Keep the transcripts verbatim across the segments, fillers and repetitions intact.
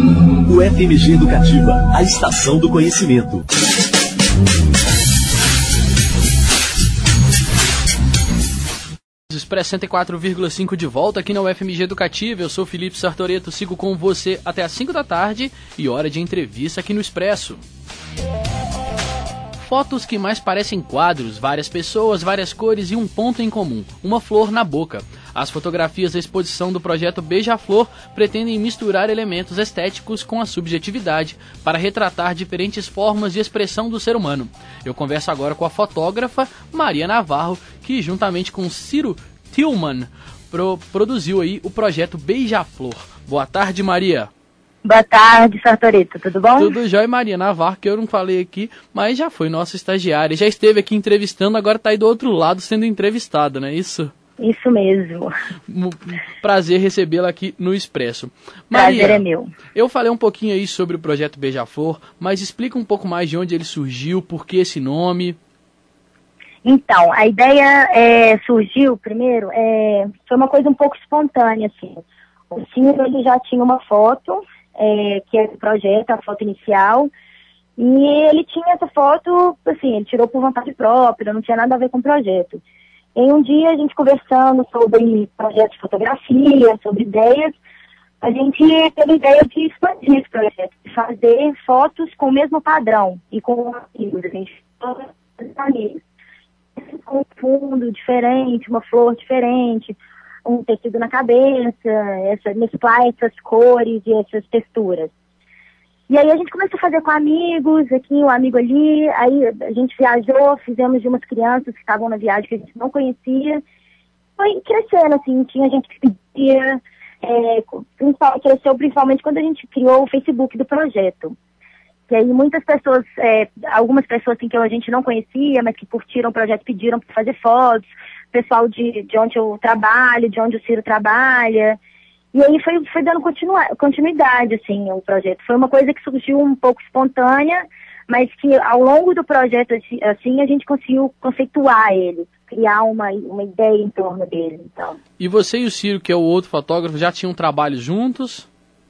U F M G Educativa, a estação do conhecimento. Expresso cento e quatro vírgula cinco de volta aqui na U F M G Educativa. Eu sou Felipe Sartoreto, sigo com você até às cinco da tarde e hora de entrevista aqui no Expresso. Fotos que mais parecem quadros, várias pessoas, várias cores e um ponto em comum, uma flor na boca. As fotografias da exposição do projeto Beija-Flor pretendem misturar elementos estéticos com a subjetividade para retratar diferentes formas de expressão do ser humano. Eu converso agora com a fotógrafa Maria Navarro, que juntamente com Ciro Tillman pro, produziu aí o projeto Beija-Flor. Boa tarde, Maria. Boa tarde, Sartoreto, tudo bom? Tudo jóia, Maria Navarro, que eu não falei aqui, mas já foi nossa estagiária, já esteve aqui entrevistando, agora está aí do outro lado sendo entrevistada, não é isso? Isso mesmo. Prazer recebê-la aqui no Expresso. Maria, prazer é meu. Eu falei um pouquinho aí sobre o projeto Beija-Flor, mas explica um pouco mais de onde ele surgiu, por que esse nome. Então, a ideia é, surgiu, primeiro, é, foi uma coisa um pouco espontânea, assim. O Ciro, ele já tinha uma foto, é, que é do projeto, a foto inicial, e ele tinha essa foto, assim, ele tirou por vontade própria, não tinha nada a ver com o projeto. Em um dia, a gente conversando sobre projetos de fotografia, sobre ideias, a gente teve a ideia de expandir esse projeto, de fazer fotos com o mesmo padrão e com amigos. A gente amigos. Com um fundo diferente, uma flor diferente, um tecido na cabeça, essa, mesclar essas cores e essas texturas. E aí a gente começou a fazer com amigos, aqui, um amigo ali, aí a gente viajou, fizemos de umas crianças que estavam na viagem que a gente não conhecia. Foi crescendo, assim, tinha gente que pedia, é, cresceu principalmente quando a gente criou o Facebook do projeto. E aí muitas pessoas, é, algumas pessoas assim, que a gente não conhecia, mas que curtiram o projeto, pediram para fazer fotos, pessoal de, de onde eu trabalho, de onde o Ciro trabalha. E aí foi, foi dando continua, continuidade, assim, o projeto. Foi uma coisa que surgiu um pouco espontânea, mas que ao longo do projeto, assim, a gente conseguiu conceituar ele, criar uma, uma ideia em torno dele, então. E você e o Ciro, que é o outro fotógrafo, já tinham trabalho juntos?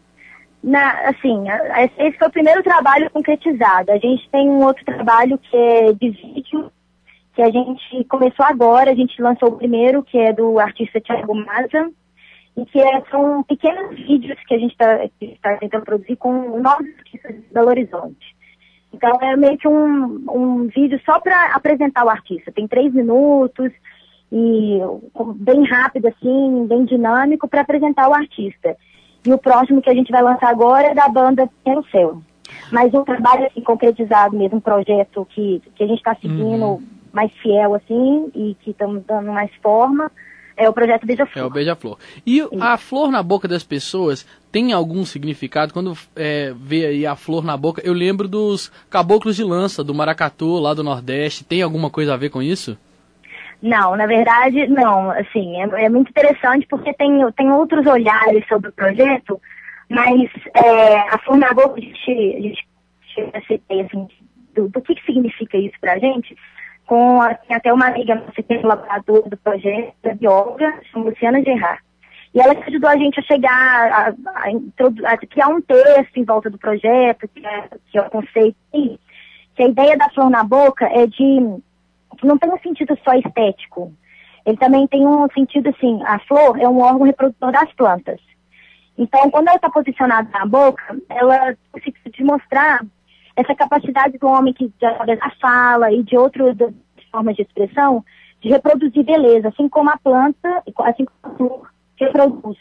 Na, assim, esse foi o primeiro trabalho concretizado. A gente tem um outro trabalho que é de vídeo, que a gente começou agora, a gente lançou o primeiro, que é do artista Thiago Maza, e que é, são pequenos vídeos que a gente está tá tentando produzir com novos artistas de Belo Horizonte. Então é meio que um, um vídeo só para apresentar o artista. Tem três minutos, e bem rápido assim, bem dinâmico, para apresentar o artista. E o próximo que a gente vai lançar agora é da banda Pequeno Céu. Mas um trabalho assim, concretizado mesmo, um projeto que, que a gente está seguindo uhum. mais fiel assim, e que estamos dando mais forma, é o projeto Beija-Flor. É o Beija-Flor. E Isso. a flor na boca das pessoas tem algum significado? Quando é, vê aí a flor na boca, eu lembro dos caboclos de lança, do maracatu, lá do Nordeste. Tem alguma coisa a ver com isso? Não, na verdade, não. Assim, é, é muito interessante porque tem, tem outros olhares sobre o projeto, mas é, a flor na boca, a gente, a gente chega a ser, assim, do, do que, que significa isso pra gente. Com a, tem até uma amiga nossa que é colaboradora do projeto, a bióloga, chama Luciana Gerard. E ela ajudou a gente a chegar, a, a, a criar um texto em volta do projeto, que é, que é o conceito, que a ideia da flor na boca é de, não tem um sentido só estético. Ele também tem um sentido assim, a flor é um órgão reprodutor das plantas. Então, quando ela está posicionada na boca, ela consegue mostrar essa capacidade do homem que, através da fala e de outras formas de expressão, de reproduzir beleza, assim como a planta, assim como a flor reproduz.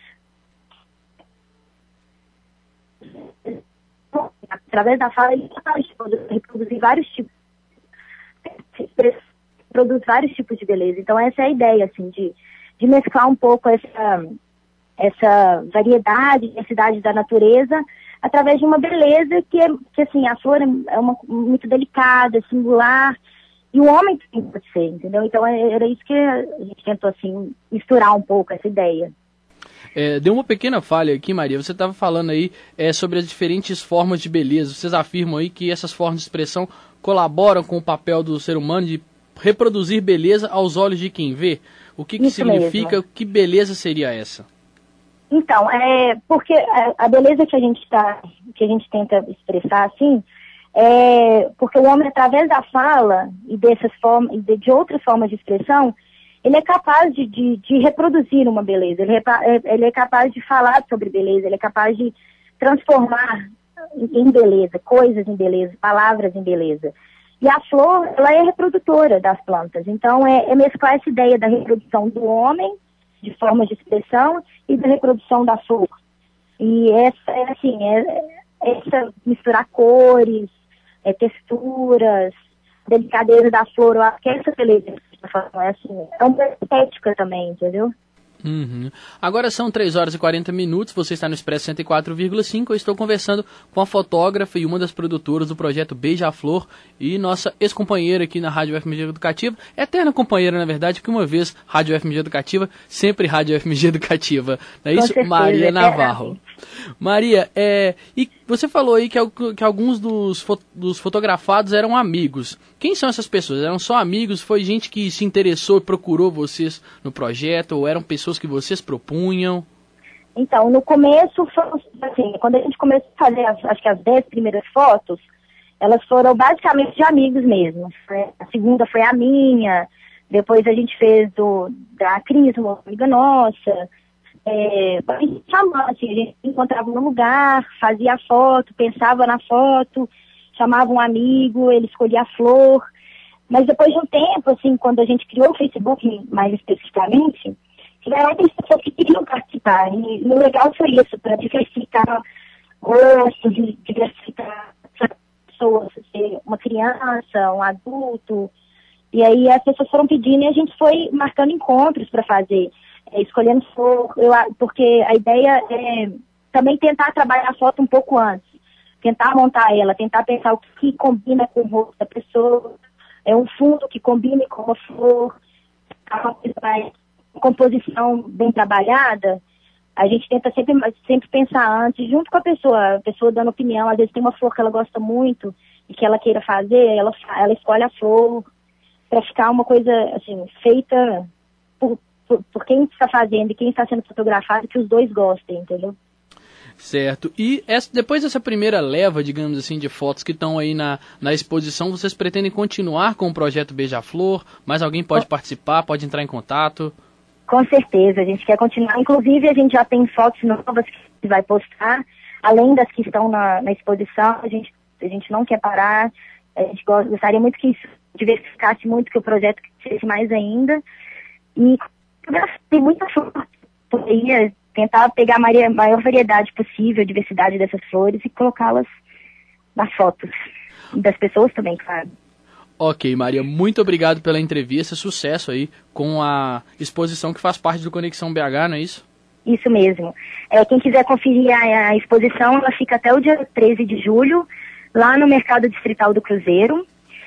Através da fala, ele pode reproduzir vários tipos, produz vários tipos de beleza. Então, essa é a ideia, assim, de, de mesclar um pouco essa, essa variedade, diversidade da natureza, através de uma beleza que, é, que assim, a flor é uma, muito delicada, singular, e o homem tem que ser, entendeu? Então era isso que a gente tentou, assim, misturar um pouco essa ideia. É, deu uma pequena falha aqui, Maria. Você estava falando aí é, sobre as diferentes formas de beleza. Vocês afirmam aí que essas formas de expressão colaboram com o papel do ser humano de reproduzir beleza aos olhos de quem vê. O que, que significa? Mesmo. Que beleza seria essa? Então, é porque a, a beleza que a gente tá, que a gente tenta expressar assim, é porque o homem, através da fala e dessas formas, de, de outras formas de expressão, ele é capaz de, de, de reproduzir uma beleza, ele é, ele é capaz de falar sobre beleza, ele é capaz de transformar em beleza, coisas em beleza, palavras em beleza. E a flor, ela é reprodutora das plantas. Então, é, é mesclar essa ideia da reprodução do homem, de formas de expressão, e da reprodução da flor. E essa, é assim, é, é essa misturar cores, é, texturas, delicadeza da flor, eu acho que é essa beleza que a gente tá falando, é assim, é uma estética também, entendeu? Uhum. Agora são três horas e quarenta minutos, você está no Expresso cento e quatro vírgula cinco, eu estou conversando com a fotógrafa e uma das produtoras do projeto Beija-Flor e nossa ex-companheira aqui na Rádio F M G Educativa, eterna companheira na verdade, porque uma vez Rádio F M G Educativa, sempre Rádio F M G Educativa, não é isso? certeza, Maria é Navarro. Maria, é, e você falou aí que, que alguns dos, fo, dos fotografados eram amigos. Quem são essas pessoas? Eram só amigos? Foi gente que se interessou e procurou vocês no projeto? Ou eram pessoas que vocês propunham? Então, no começo, assim, quando a gente começou a fazer, as, acho que as dez primeiras fotos, elas foram basicamente de amigos mesmo. A segunda foi a minha, depois a gente fez do, da Cris, uma amiga nossa. É, a gente chamava, assim, a gente encontrava no lugar, fazia a foto, pensava na foto, chamava um amigo, ele escolhia a flor. Mas depois de um tempo, assim, quando a gente criou o Facebook, mais especificamente, tiveram outras pessoas que queriam participar. E, e o legal foi isso, para diversificar gostos, diversificar pessoas, uma criança, um adulto. E aí as pessoas foram pedindo e a gente foi marcando encontros para fazer. É, escolhendo flor, eu, porque a ideia é também tentar trabalhar a foto um pouco antes, tentar montar ela, tentar pensar o que combina com o rosto da pessoa, é um fundo que combine com a flor, uma coisa mais, composição bem trabalhada. A gente tenta sempre, sempre pensar antes, junto com a pessoa, a pessoa dando opinião. Às vezes tem uma flor que ela gosta muito e que ela queira fazer, ela, ela escolhe a flor para ficar uma coisa assim, feita por Por, por quem está fazendo e quem está sendo fotografado, que os dois gostem, entendeu? Certo. E essa, depois dessa primeira leva, digamos assim, de fotos que estão aí na, na exposição, vocês pretendem continuar com o projeto Beija-Flor? Mais alguém pode com... participar, pode entrar em contato? Com certeza, a gente quer continuar. Inclusive, a gente já tem fotos novas que a gente vai postar, além das que estão na, na exposição, a gente, a gente não quer parar. A gente gostaria muito que isso diversificasse muito, que o projeto crescesse mais ainda. E tem muita flor, poderia tentar pegar a maior, maior variedade possível, diversidade dessas flores e colocá-las nas fotos. E das pessoas também, claro. Ok, Maria, muito obrigado pela entrevista, sucesso aí com a exposição que faz parte do Conexão B H, não é isso? Isso mesmo. É, quem quiser conferir a, a exposição, ela fica até o dia treze de julho, lá no Mercado Distrital do Cruzeiro.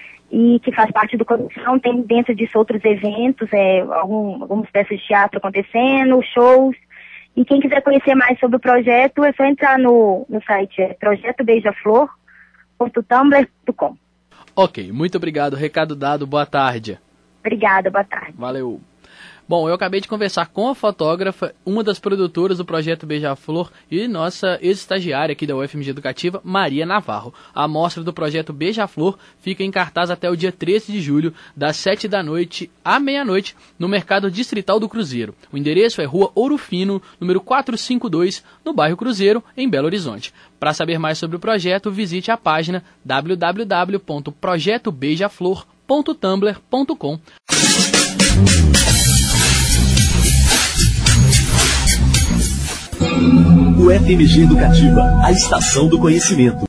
E que faz parte do Conexão, tem dentro disso outros eventos, é, algum, algumas peças de teatro acontecendo, shows. E quem quiser conhecer mais sobre o projeto, é só entrar no, no site é projeto beija flor ponto tumblr ponto com. Ok, muito obrigado. Recado dado, boa tarde. Obrigada, boa tarde. Valeu. Bom, eu acabei de conversar com a fotógrafa, uma das produtoras do projeto Beija-Flor e nossa ex-estagiária aqui da U F M G Educativa, Maria Navarro. A mostra do projeto Beija-Flor fica em cartaz até o dia treze de julho, das sete da noite à meia-noite, no Mercado Distrital do Cruzeiro. O endereço é Rua Ouro Fino, número quatrocentos e cinquenta e dois, no bairro Cruzeiro, em Belo Horizonte. Para saber mais sobre o projeto, visite a página w w w ponto projeto beija flor ponto tumblr ponto com. O F M G Educativa, a estação do conhecimento.